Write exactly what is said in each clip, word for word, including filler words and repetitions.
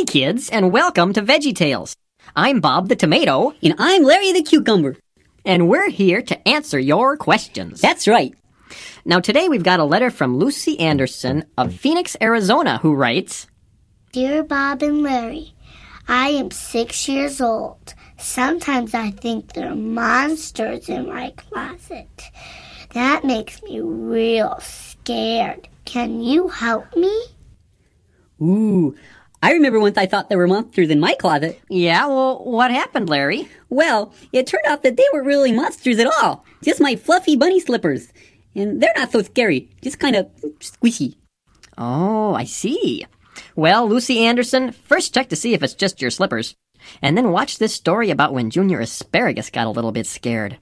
Hi, kids, and welcome to VeggieTales. I'm Bob the Tomato. And I'm Larry the Cucumber. And we're here to answer your questions. That's right. Now, today we've got a letter from Lucy Anderson of Phoenix, Arizona, who writes, Dear Bob and Larry, I am six years old. Sometimes I think there are monsters in my closet. That makes me real scared. Can you help me? Ooh, I remember once I thought there were monsters in my closet. Yeah, well, what happened, Larry? Well, it turned out that they weren't really monsters at all. Just my fluffy bunny slippers. And they're not so scary, just kind of squishy. Oh, I see. Well, Lucy Anderson, first check to see if it's just your slippers. And then watch this story about when Junior Asparagus got a little bit scared.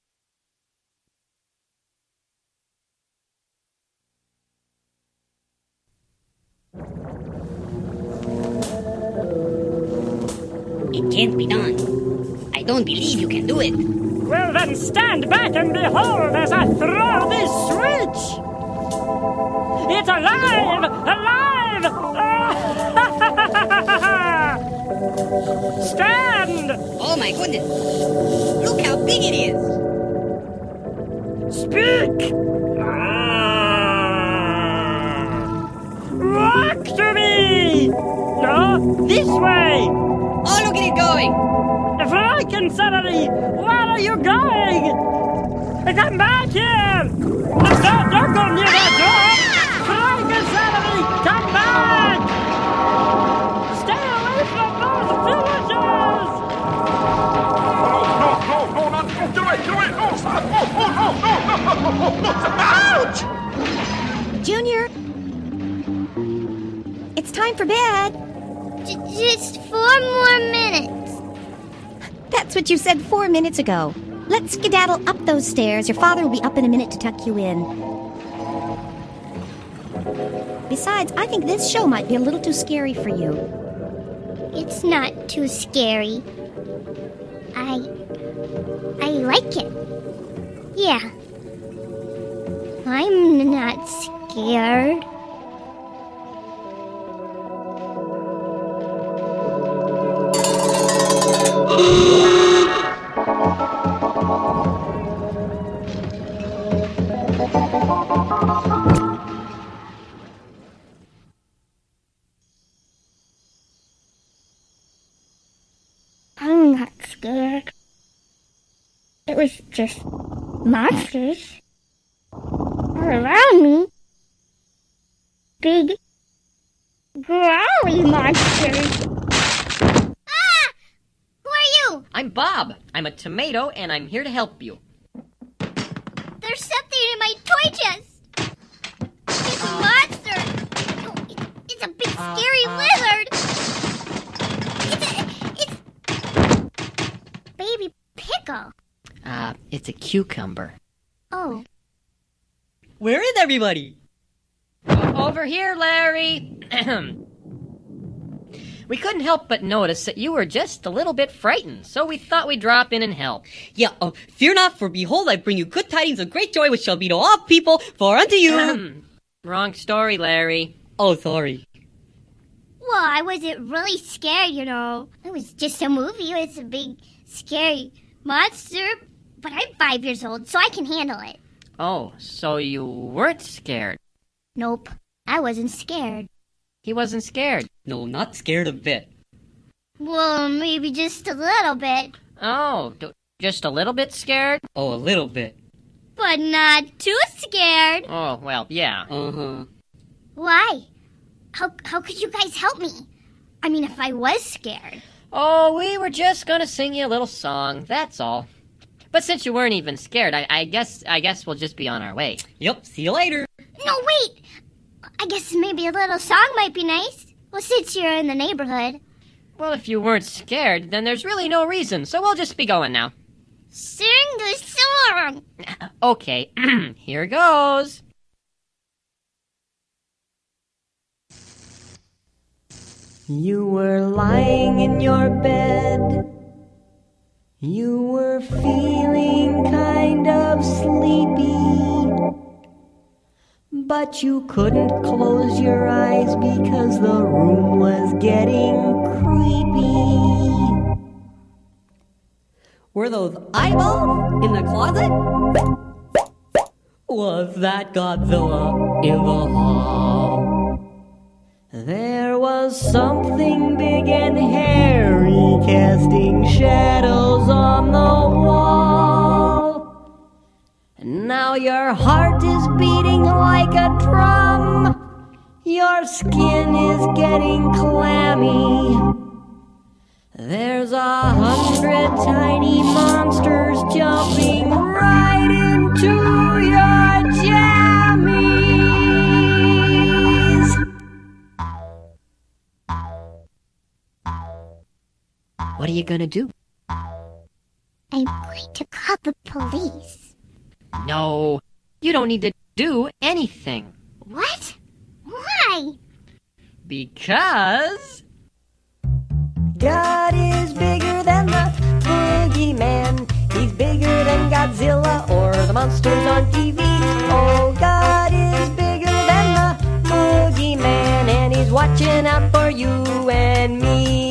It can't be done. I don't believe you can do it. Well, then stand back and behold as I throw this switch! It's alive! Alive! Stand! Oh my goodness. Look how big it is. Speak! Walk to me! No, this way! Oh, look at it going! Frankenstein! Where are you going? Come back here! Don't, don't go near that door! Frankenstein! Come back! Stay away from those villagers! No, no, no, not, no, do it, do it! No, stop! Oh, oh, no, no, no, no, no, ouch! Junior, it's time for bed. J- just four more minutes. That's what you said four minutes ago. Let's skedaddle up those stairs. Your father will be up in a minute to tuck you in. Besides, I think this show might be a little too scary for you. It's not too scary. I... I like it. Yeah. I'm not scared. I'm not scared. It was just monsters all around me. Big, growly monsters. Ah! Who are you? I'm Bob. I'm a tomato, and I'm here to help you. There's something in my toy chest. It's a monster. Oh, it, it's a big, scary lizard. It's a, it's baby pickle. Uh, it's a cucumber. Oh, Where is everybody? Over here, Larry. We couldn't help but notice that you were just a little bit frightened, so we thought we'd drop in and help. Yeah, uh, fear not, for behold, I bring you good tidings of great joy, which shall be to all people, for unto you... Wrong story, Larry. Oh, sorry. well, I wasn't really scared, you know. It was just a movie. It was a big, scary monster. But I'm five years old, so I can handle it. Oh, so you weren't scared. Nope, I wasn't scared. He wasn't scared. No, not scared a bit. Well, maybe just a little bit. Oh, d- just a little bit scared? Oh, a little bit. But not too scared. Oh, well, yeah. Uh-huh. Why? How, how could you guys help me? I mean, if I was scared. Oh, we were just gonna sing you a little song, that's all. But since you weren't even scared, I, I guess I guess we'll just be on our way. Yep, see you later. No, wait! I guess maybe a little song might be nice. Well, since you're in the neighborhood. Well, if you weren't scared, then there's really no reason, so we'll just be going now. Sing the song! Okay, here goes. You were lying in your bed. You were feeling kind of sleepy. but you couldn't close your eyes because the room was getting creepy. Were those eyeballs in the closet? Was that Godzilla in the hall? There was something big and hairy casting shadows on the wall. Now your heart is beating like a drum. Your skin is getting clammy. There's a hundred tiny monsters jumping right into your jammies. What are you gonna do? I'm going to call the police. No, you don't need to do anything. What? Why? Because... God is bigger than the boogeyman. He's bigger than Godzilla or the monsters on T V. Oh, God is bigger than the boogeyman, and he's watching out for you and me.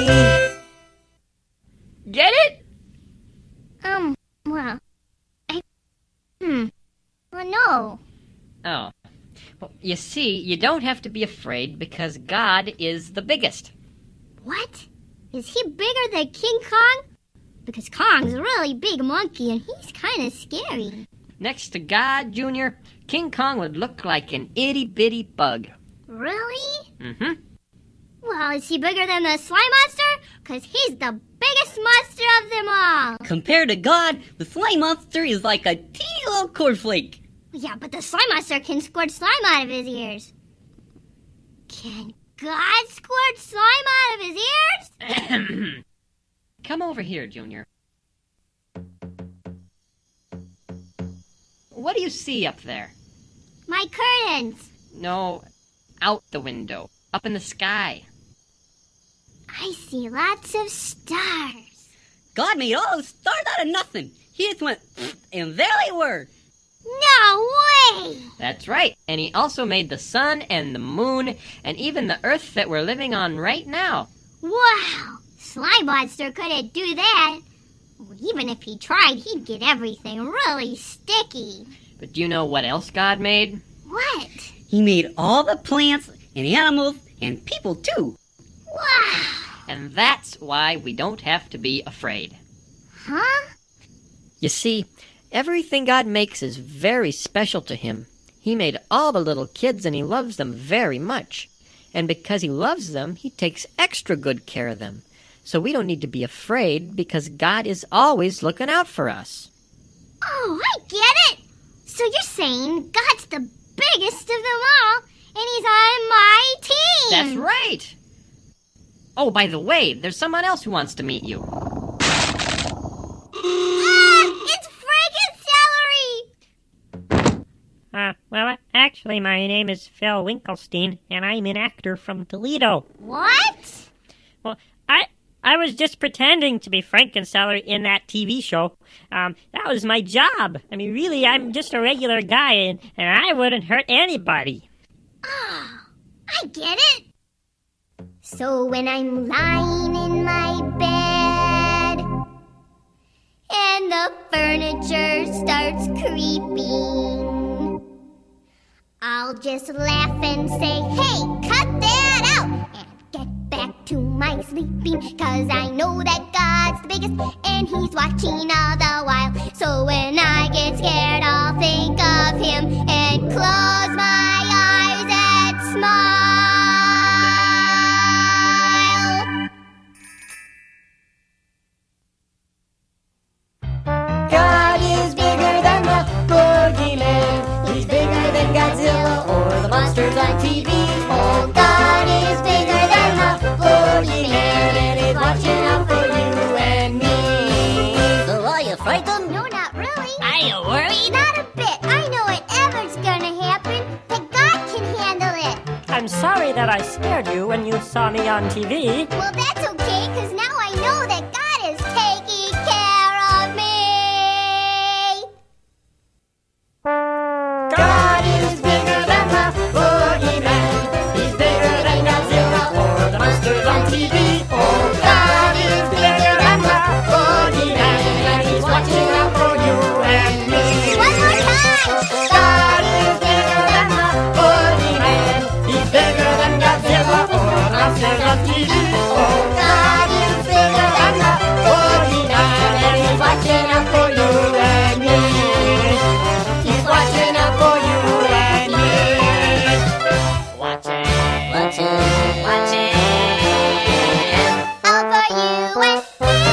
Get it? Um, well, I... Hmm. Well, no. Oh. Well, you see, you don't have to be afraid because God is the biggest. What? Is he bigger than King Kong? Because Kong's a really big monkey and he's kind of scary. Next to God, Junior, King Kong would look like an itty-bitty bug. Really? Mm-hmm. Well, is he bigger than the slime monster? Because he's the biggest monster of them all. Compared to God, the slime monster is like a teeny little cornflake. Yeah, but the slime monster can squirt slime out of his ears. Can God squirt slime out of his ears? Come over here, Junior. What do you see up there? My curtains. No, out the window, up in the sky. I see lots of stars. God made all those stars out of nothing. He just went, and there they were. No way! That's right. And he also made the sun and the moon and even the earth that we're living on right now. Wow! Slime Monster couldn't do that. Even if he tried, he'd get everything really sticky. But do you know what else God made? What? He made all the plants and animals and people too. Wow! And that's why we don't have to be afraid. Huh? You see, everything God makes is very special to him. He made all the little kids and he loves them very much. And because he loves them, he takes extra good care of them. So we don't need to be afraid because God is always looking out for us. Oh, I get it! So you're saying God's the biggest of them all, and he's on my team! That's right! Oh, by the way, there's someone else who wants to meet you. Ah, it's Franken-Celery! Uh, well, actually, my name is Phil Winkelstein, and I'm an actor from Toledo. What? Well, I I was just pretending to be Franken-Celery in that T V show. Um, that was my job. I mean, really, I'm just a regular guy, and, and I wouldn't hurt anybody. Oh, I get it. So when I'm lying in my bed and the furniture starts creeping, I'll just laugh and say, hey, cut that out, and get back to my sleeping, 'cause I know that God's the biggest and he's watching all the while. So when I get scared, I'll think of him and close my eyes and smile. God is bigger than the boogeyman. He's bigger than Godzilla or the monsters on T V. Oh, God is bigger than the boogeyman, and he's watching out for you and me. So are you frightened? No, not really. Are you worried? Not a bit. I know whatever's gonna happen, that God can handle it. I'm sorry that I scared you when you saw me on T V. Well, that's okay, because now I know that God is taking care of me. God is bigger than monsters on T V. Oh, God is bigger than the boogeyman, and he's watching out for you and me. He's watching out for you and me. Watching, watching, watching. All for you and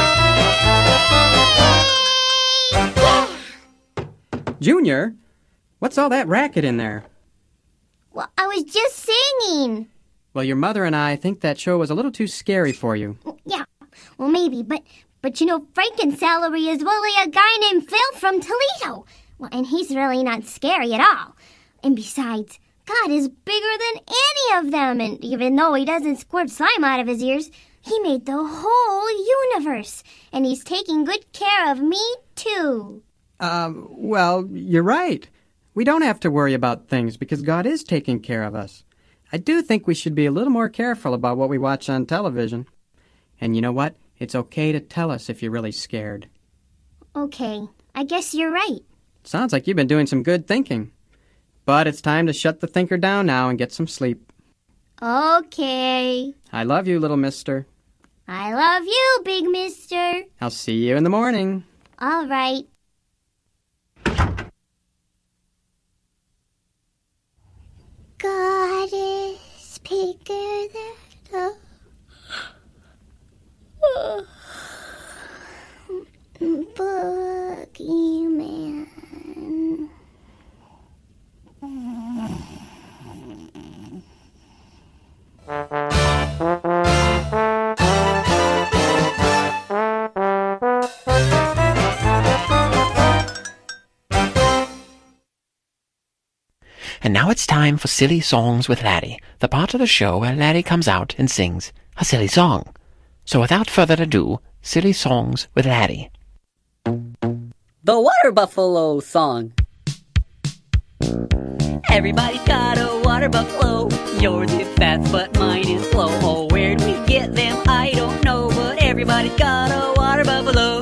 me. Junior, what's all that racket in there? Well, I was just singing. Well, your mother and I think that show was a little too scary for you. Yeah, well, maybe, but, but you know, Frankensalary is really a guy named Phil from Toledo. Well, and he's really not scary at all. And besides, God is bigger than any of them, and even though he doesn't squirt slime out of his ears, he made the whole universe, and he's taking good care of me, too. Um, well, you're right. We don't have to worry about things because God is taking care of us. I do think we should be a little more careful about what we watch on television. And you know what? It's okay to tell us if you're really scared. Okay, I guess you're right. Sounds like you've been doing some good thinking. But it's time to shut the thinker down now and get some sleep. Okay. I love you, little mister. I love you, big mister. I'll see you in the morning. All right. God is bigger than the boogeyman. And now it's time for Silly Songs with Laddie, the part of the show where Laddie comes out and sings a silly song. So without further ado, Silly Songs with Laddie. The Water Buffalo Song. Everybody's got a water buffalo. Yours is fast, but mine is slow. Oh, where'd we get them? I don't know, but everybody's got a water buffalo.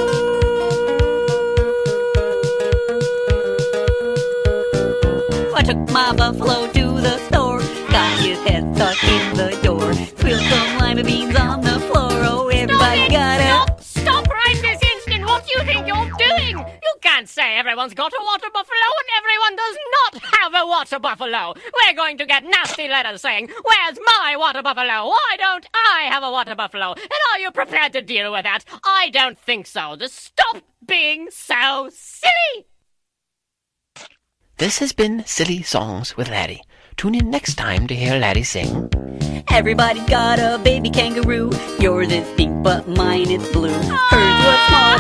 I took my buffalo to the store, got his head stuck in the door, spilled some lima beans on the floor. Oh, everybody got Stop! a... Stop right this instant! What do you think you're doing? You can't say everyone's got a water buffalo and everyone does not have a water buffalo. We're going to get nasty letters saying, "Where's my water buffalo? Why don't I have a water buffalo?" And are you prepared to deal with that? I don't think so. Just stop being so silly! This has been Silly Songs with Laddie. Tune in next time to hear Laddie sing. Everybody's got a baby kangaroo. Yours is pink, but mine is blue. Hers was small.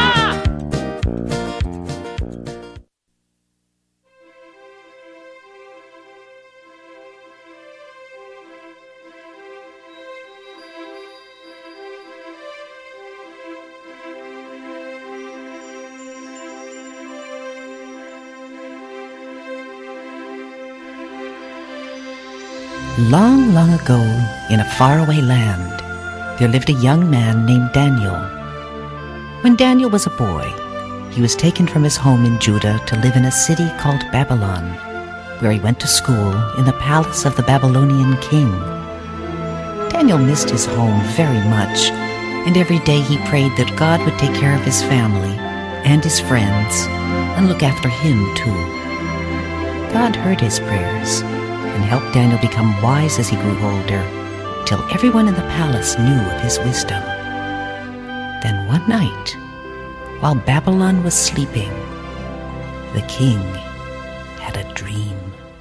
Long, long ago, in a faraway land, there lived a young man named Daniel. When Daniel was a boy, he was taken from his home in Judah to live in a city called Babylon, where he went to school in the palace of the Babylonian king. Daniel missed his home very much, and every day he prayed that God would take care of his family and his friends and look after him too. God heard his prayers and helped Daniel become wise as he grew older, till everyone in the palace knew of his wisdom. Then one night, while Babylon was sleeping, the king had a dream.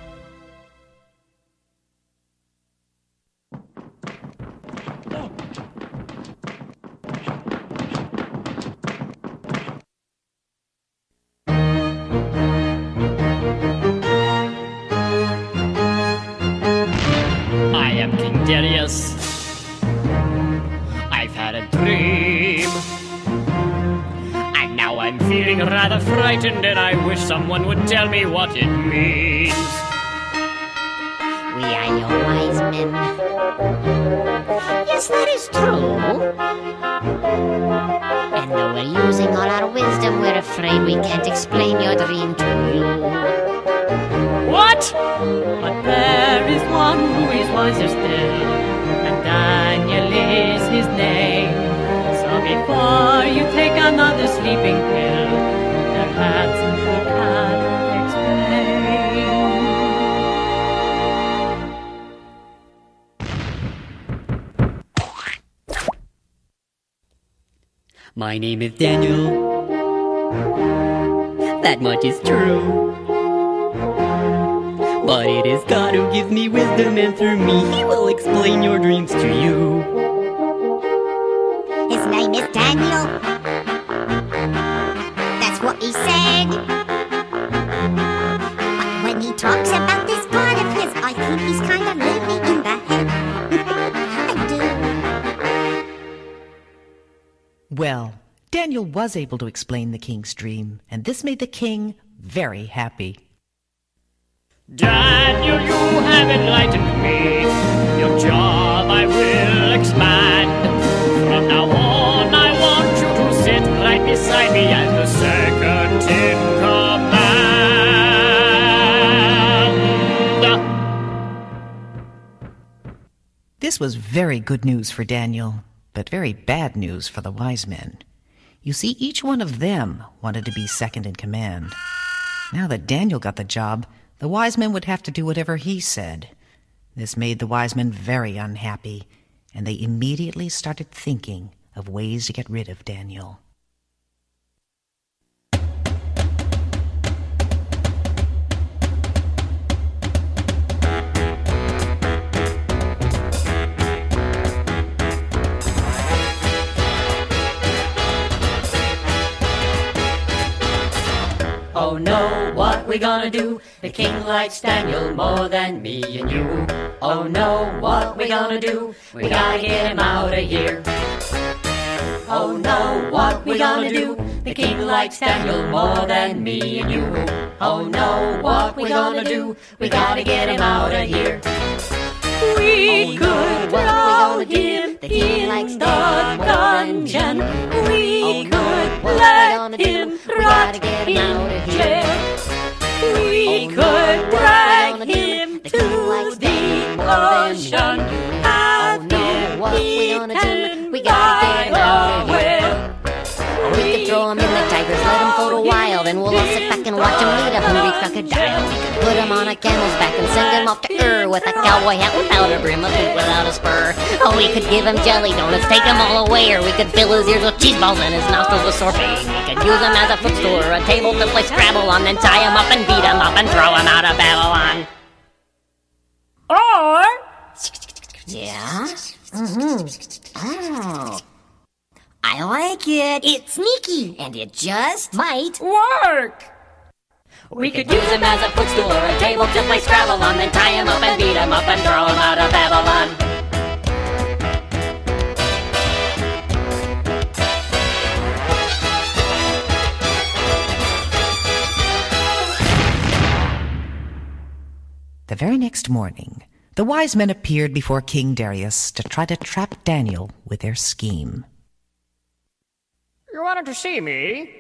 I am King Darius. I've had a dream, and now I'm feeling rather frightened, and I wish someone would tell me what it means. We are your wise men. Yes, that is true. And though we're using all our wisdom, we're afraid we can't explain your dream to you. What? But there is one who is wiser still. and Daniel is his name. So before you take another sleeping pill, perhaps you can explain. My name is Daniel. That much is true. But it is God who gives me wisdom, and through me He will explain your dreams to you. His name is Daniel. That's what he said. But when he talks about this God of his, I think he's kind of loony in the head. I do. Well, Daniel was able to explain the king's dream, and this made the king very happy. Daniel, you have enlightened me. Your job I will expand. From now on, I want you to sit right beside me as the second in command. This was very good news for Daniel, but very bad news for the wise men. You see, each one of them wanted to be second in command. Now that Daniel got the job, the wise men would have to do whatever he said. This made the wise men very unhappy, and they immediately started thinking of ways to get rid of Daniel. Oh no, what we gonna do? The king likes Daniel more than me and you. Oh no, what we gonna do? We gotta get him out of here. Oh no, what we gonna do? The king likes Daniel more than me and you. Oh no, what we gonna do? We gotta get him out of here. We could drag him in the dungeon. We could let him rot in jail. We could drag him to the ocean. Have him eaten by a whale. We could throw him in the tigers, let him float a while, then we'll all sit back and watch him eat a hungry crocodile. We could put him on a camel's back and send him off to Ur with a cowboy hat without a brim, a boot without a spur. Oh, we could give him jelly donuts, take him all away, or we could fill his ears with cheese balls and his nostrils with sorbet. We could use him as a footstool or a table to play Scrabble on, then tie him up and beat him up and throw him out of Babylon. Or... Yeah? Mm-hmm. Oh. I like it. It's sneaky. And it just might work. We could use him as a footstool or a table to play Scrabble on, then tie him up and beat him up and throw him out of Babylon. The very next morning, the wise men appeared before King Darius to try to trap Daniel with their scheme. You wanted to see me?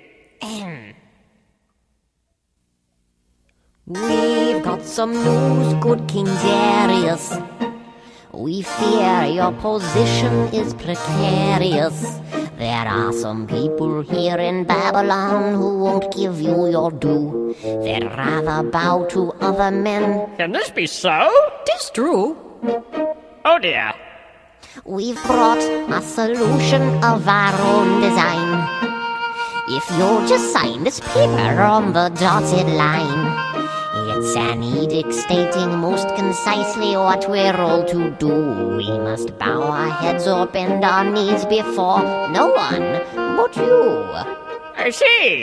We've got some news, good King Darius. We fear your position is precarious. There are some people here in Babylon who won't give you your due. They'd rather bow to other men. Can this be so? Tis true. Oh dear. We've brought a solution of our own design. If you'll just sign this paper on the dotted line, it's an edict stating most concisely what we're all to do. We must bow our heads or bend our knees before no one but you. I see.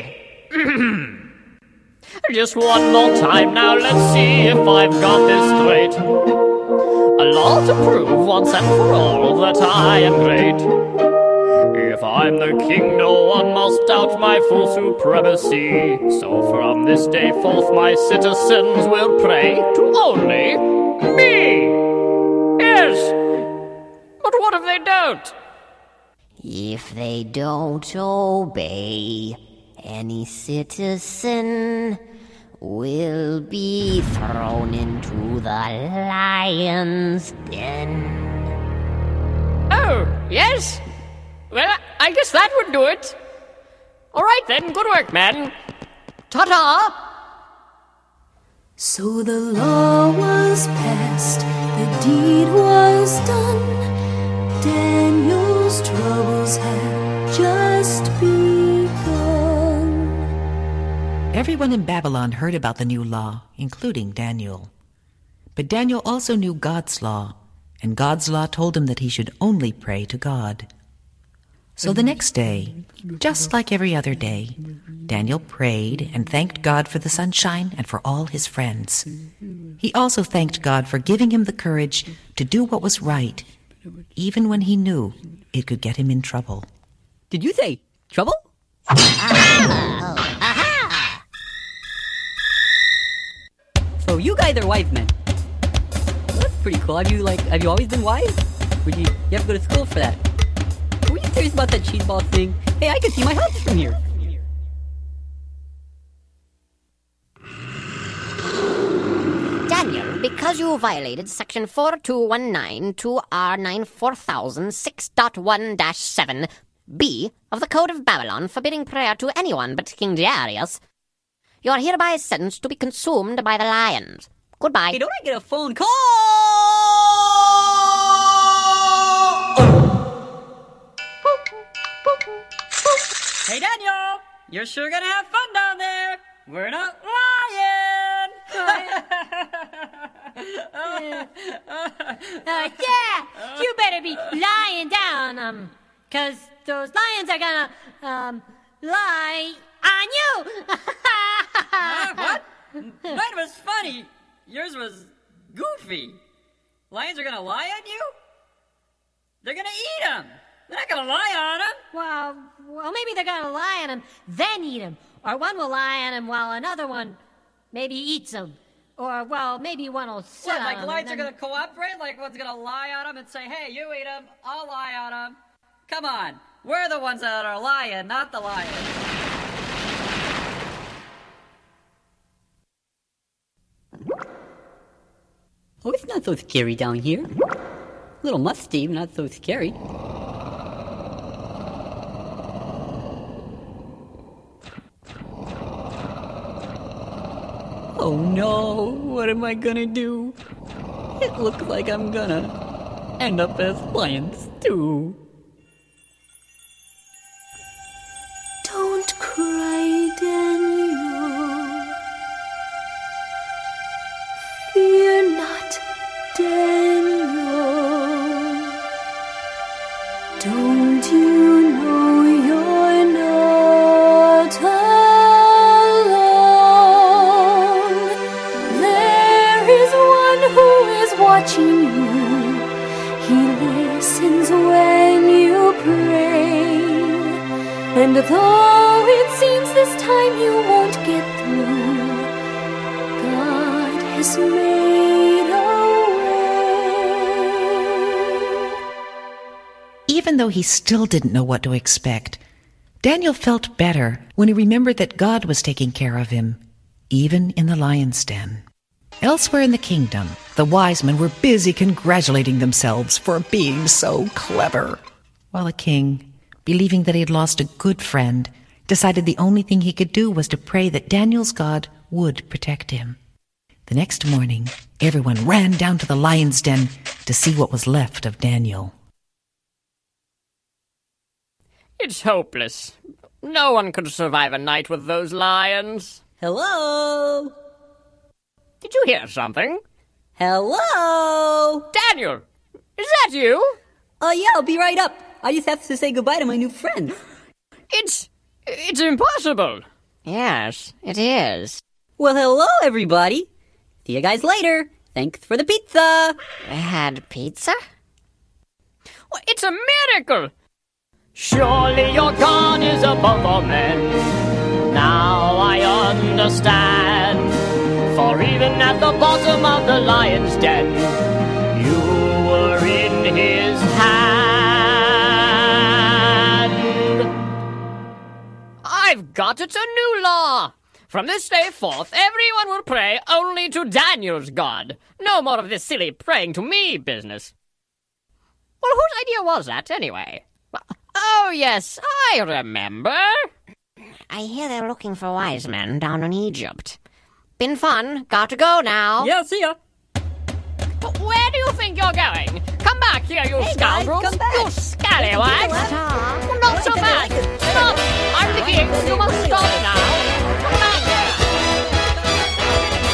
Just one more time now, let's see if I've got this straight. A law to prove once and for all that I am great. If I'm the king, no one must doubt my full supremacy. So from this day forth my citizens will pray to only me. Yes, but what if they don't? If they don't obey, any citizen will be thrown into the lion's den. Oh, yes? Well, I guess that would do it. All right then, good work, man. Ta-ta! So the law was passed, the deed was done. Daniel's troubles had just begun. Everyone in Babylon heard about the new law, including Daniel. But Daniel also knew God's law, and God's law told him that he should only pray to God. So the next day, just like every other day, Daniel prayed and thanked God for the sunshine and for all his friends. He also thanked God for giving him the courage to do what was right, even when he knew it could get him in trouble. Did you say trouble? So you guys are wise men. Well, that's pretty cool. Have you like have you always been wise? Would you you have to go to school for that? Were you serious about that cheese ball thing? Hey, I can see my house from here. Daniel, because you violated Section four two one nine two R nine four thousand six point one dash seven B of the Code of Babylon, forbidding prayer to anyone but King Darius, you are hereby sentenced to be consumed by the lions. Goodbye. Hey, don't I get a phone call? Hey, Daniel! You're sure gonna have fun down there! We're not lying! uh, yeah, you better be lying down, um, cause those lions are gonna, um, lie on you! uh, what? Mine was funny. Yours was goofy. Lions are gonna lie on you? They're gonna eat them! They're not gonna lie on him. Well, well, maybe they're gonna lie on him, then eat him. Or one will lie on him while another one maybe eats him. Or, well, maybe one will sit What, on like him. lions then... are gonna cooperate? Like one's gonna lie on him and say, hey, you eat him, I'll lie on him. Come on, we're the ones that are lying, not the lions. Oh, it's not so scary down here. A little musty, but not so scary. Oh no, what am I gonna do? It looks like I'm gonna end up as lion stew. Don't cry, Daniel. Fear not, Daniel. Don't you know you're not alone? There is one who is watching you. He listens when you pray. And though it seems this time you won't get through, God has made a way. Even though he still didn't know what to expect, Daniel felt better when he remembered that God was taking care of him, even in the lion's den. Elsewhere in the kingdom, the wise men were busy congratulating themselves for being so clever, while the king, believing that he had lost a good friend, decided the only thing he could do was to pray that Daniel's God would protect him. The next morning, everyone ran down to the lion's den to see what was left of Daniel. It's hopeless. No one could survive a night with those lions. Hello? Did you hear something? Hello? Daniel, is that you? Oh, uh, yeah, I'll be right up. I just have to say goodbye to my new friends. It's... it's impossible. Yes, it is. Well, hello, everybody. See you guys later. Thanks for the pizza. They had pizza? Well, it's a miracle. Surely your God is above all men. Now I understand. For even at the bottom of the lion's den, you were in his hand. I've got it, a new law. From this day forth, everyone will pray only to Daniel's God. No more of this silly praying to me business. Well, whose idea was that, anyway? Oh, yes, I remember. I hear they're looking for wise men down in Egypt. Been fun. Got to go now. Yeah, see ya. But where do you think you're going? Come back here, you Hey, guys, scoundrels! come back. You scallywags! Tom. Well, not so bad! Stop! I'm the king! You must stop now! Come back here!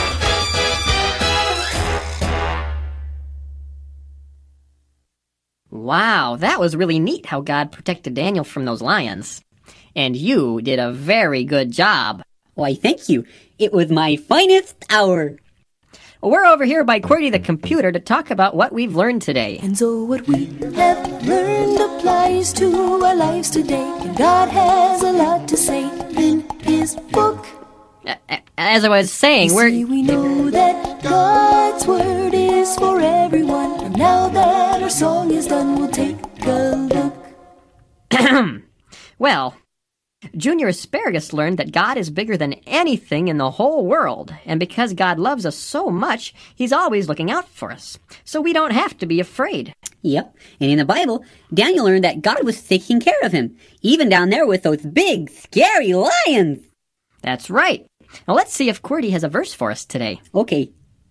Wow, that was really neat how God protected Daniel from those lions. And you did a very good job. Why, thank you. It was my finest hour. Well, we're over here by QWERTY the computer to talk about what we've learned today. And so what we have learned applies to our lives today. And God has a lot to say in His book. As I was saying, You we're... see, we know that God's word is for everyone. And now that our song is done, we'll take a look. Well, Junior Asparagus learned that God is bigger than anything in the whole world, and because God loves us so much, He's always looking out for us, so we don't have to be afraid. Yep, and in the Bible, Daniel learned that God was taking care of him, even down there with those big, scary lions. That's right. Now let's see if QWERTY has a verse for us today. Okay.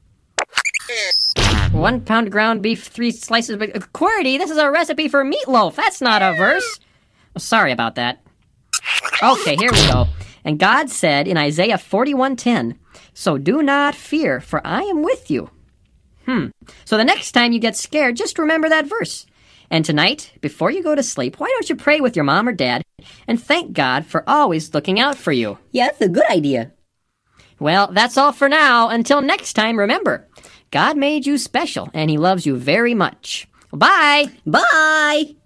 One pound ground beef, three slices of... QWERTY, this is a recipe for meatloaf. That's not a verse. Oh, sorry about that. Okay, here we go. And God said in Isaiah forty-one ten, "So do not fear, for I am with you." Hmm. So the next time you get scared, just remember that verse. And tonight, before you go to sleep, why don't you pray with your mom or dad and thank God for always looking out for you? Yeah, that's a good idea. Well, that's all for now. Until next time, remember, God made you special, and He loves you very much. Bye! Bye!